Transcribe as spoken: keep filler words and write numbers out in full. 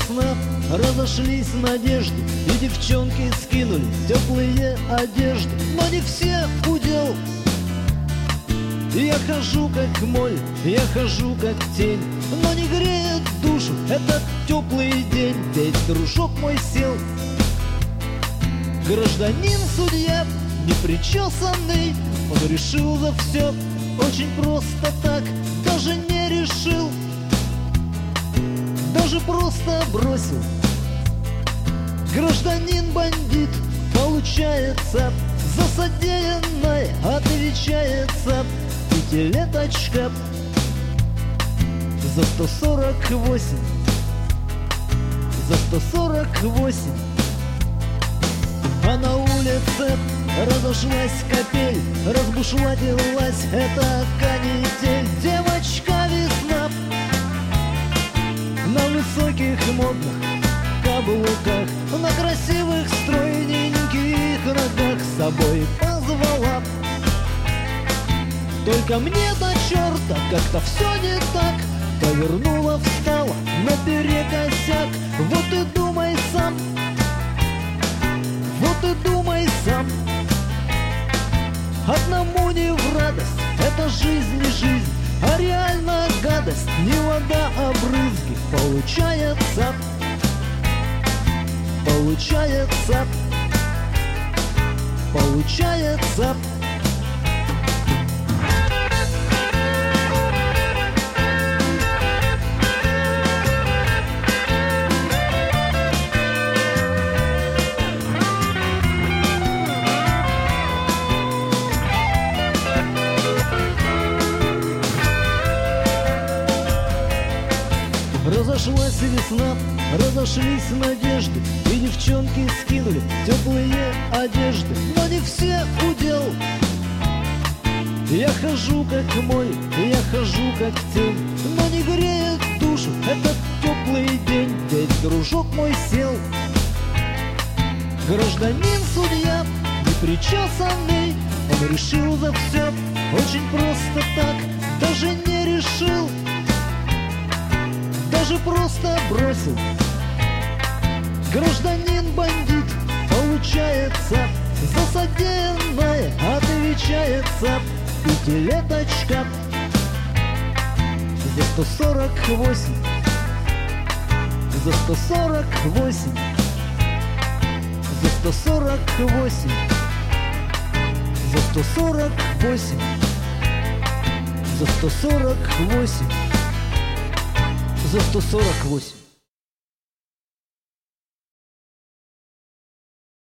весна, разошлись надежды, и девчонки скинули теплые одежды. Но не все удел. Я хожу как моль, я хожу как тень, но не греет душу этот теплый день. Ведь дружок мой сел, гражданин-судья, непричесанный. Он решил за все очень просто так, даже не решил, даже просто бросил. Гражданин-бандит, получается, за содеянное отвечается. Пятилеточка за сто сорок восемь, за сто сорок восемь. А на улице разошлась капель, разбушеватилась эта канитель. Девочка весна на высоких модных каблуках, на красивых стройненьких ногах с собой позвала. Только мне до черта как-то все не так. Повернула, встала наперекосяк. Вот и думай сам, вот и думай сам. Одному не в радость, это жизнь не жизнь, а реально гадость, не вода, а брызги. Получается, получается, получается. Разошлась весна, разошлись надежды, и девчонки скинули теплые одежды. Но не все удел. Я хожу как моль, я хожу как тень, но не греет душу этот теплый день. Ведь дружок мой сел, гражданин-судья, непричесанный. Он решил за все очень просто так, даже не решил, даже просто бросил. Гражданин-бандит, получается, за содеянное отвечается. Пятилеточка за сто сорок восемь, за сто сорок восемь, за сто сорок восемь, за сто сорок восемь, за сто сорок восемь, за сто сорок восемь.